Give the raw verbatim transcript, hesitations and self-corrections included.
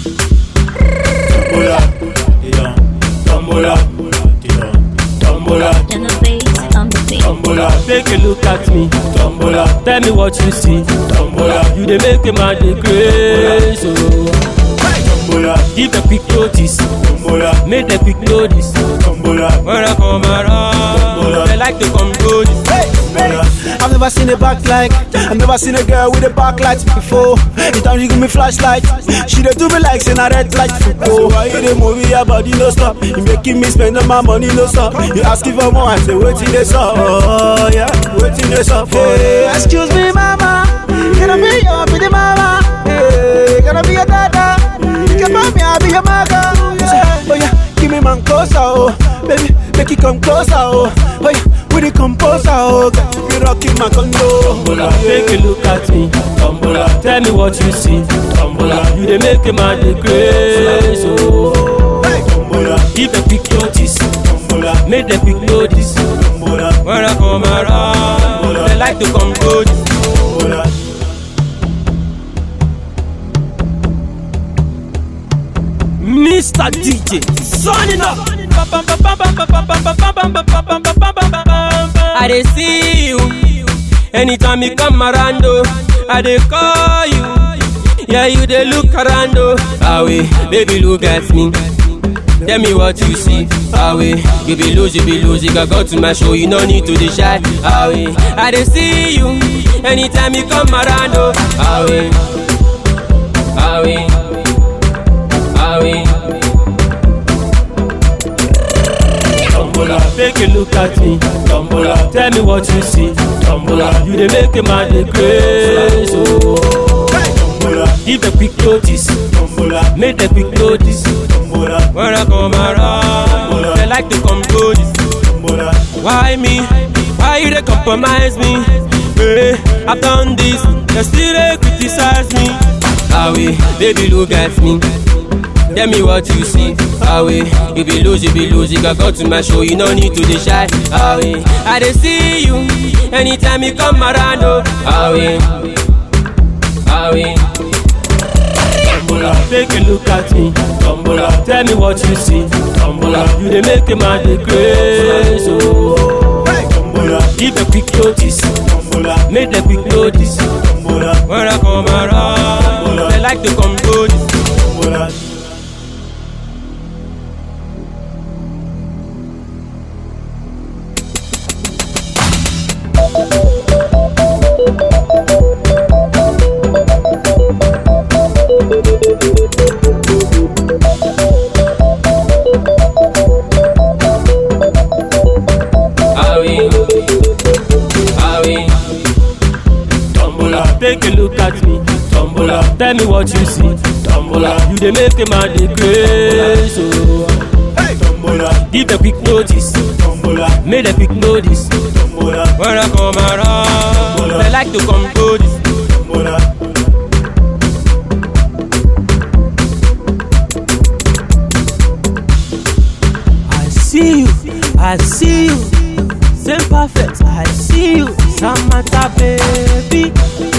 Tombola, yeah. Tombola, yeah. Tombola, And the bass on the beat. Tombola, take a look at me. Tombola, tell me what you see. Tombola, you dey make a man dey crazy. Tombola, give the quick notice. Tombola, make the quick notice. Tombola, when I come around, they like to come good. I've never seen a back like I've never seen a girl with a back light before. The time she give me flashlight, she dey do me like saying a red light for go. Why you dey move your body no stop? You making me spend all my money no stop. You asking for more, I say waiting this up. Oh yeah, waiting this up. Hey, excuse me, mama, can I be your baby mama? Hey, can I be your dada? You can buy me, I'll be your mother. Oh yeah, give me man closer, oh baby, make it come closer, oh oh yeah. With the composer, oh, got to be rocking my condo. Tombola, take a look at me. Tombola, tell me what you see. Tombola, you dey make a man dey crazy. Oh, Tombola, give the quick notice. Tombola, make the quick notice. Tombola, when I come around, they like to come good. Tombola. Mister D J, signing up. I dey see you anytime you come around. Oh, I dey call you. Yeah, you dey look around. Oh, away, baby, look at me. Tell me what you see. Away, you be lose, you be lose. You can go to my show, you no need to be shy. Away, I dey see you anytime you come around. Oh, away, away, away. Tombola, take a look at me. Tombola, tell me what you see. Tombola, you dey make a man dey crazy. Oh, Tombola, give the quick notice. Tombola, make the quick notice. Tombola, when I come around, they like to come good. Tombola, why me? Why you dey compromise me? Hey, I've done this, they still dey criticize me. Away, baby, look at me. Tell me what you see. Away, you be lose, you be lose. You can go to my show, you no need to be shy. Away, I dey see you anytime you come around. Oh, away, away. Tombola, take a look at me. Tombola, tell me what you see. Tombola, you dey make a man dey crazy. Oh, Tombola, give the quick notice. Tombola, make the quick notice. Tombola, when I come around, they like to come good. Tombola. Take a look at me. Tombola, tell me what you see. Tombola, you dey make a man dey crazy. Oh, hey, Tombola, give the quick notice. Tombola, make the quick notice. Tombola, when I come around, they like to come good. Tombola. I see you, I see you, same perfect. I see you, Samantha baby.